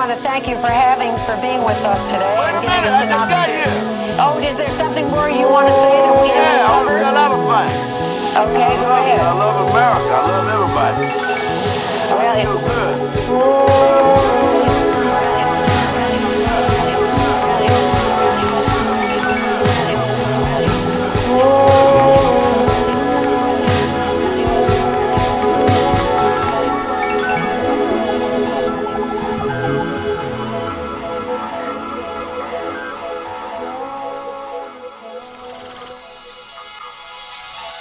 want to thank you for being with us today. Wait a minute, I just got here. Oh, is there something more you want to say that we haven't Yeah, I want to covered? say a lot of things. Okay, go ahead. I love America. I love everybody.